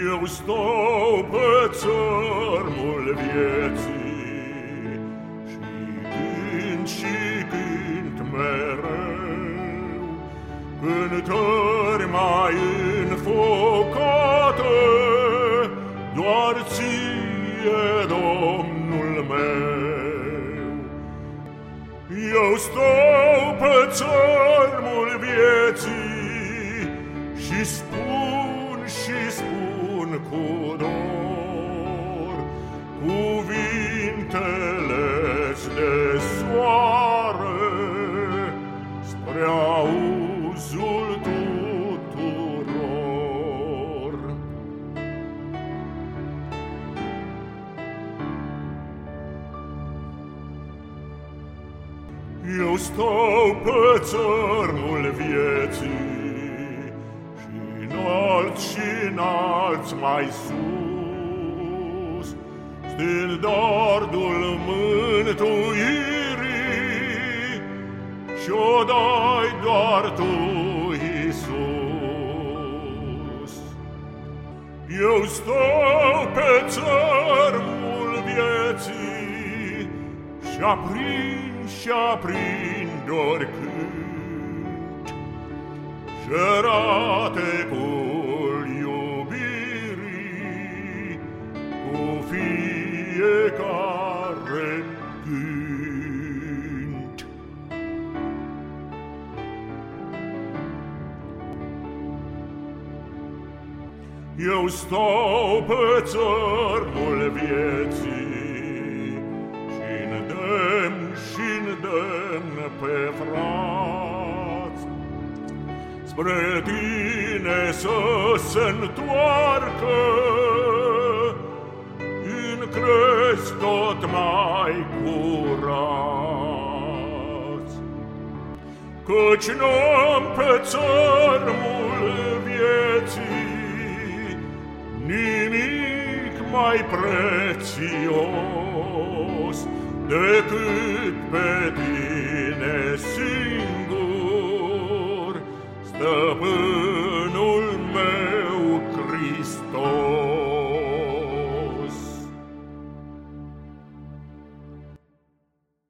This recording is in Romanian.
Eu stau pe țărmul vieții și cânt mereu cântări mai înfocate doar ție, Domnul meu. Eu stau pe țărmul vieții și spun cu dor cuvintele-ți de soare spre auzul tuturor. Eu stau pe țărmul vieții și înalți mai sus, standardul mântuirii, și-o dai doar tu, Iisus. Eu stau pe țărmul vieții și aprind oricând șerateul iubirii cu fiecare gând. Eu stau pe țărmul vieții și îndemn pe frați spre tine să se întoarcă în crezi tot mai curați. Căci n-am pe țărmul vieții nimic mai prețios decât pe tine,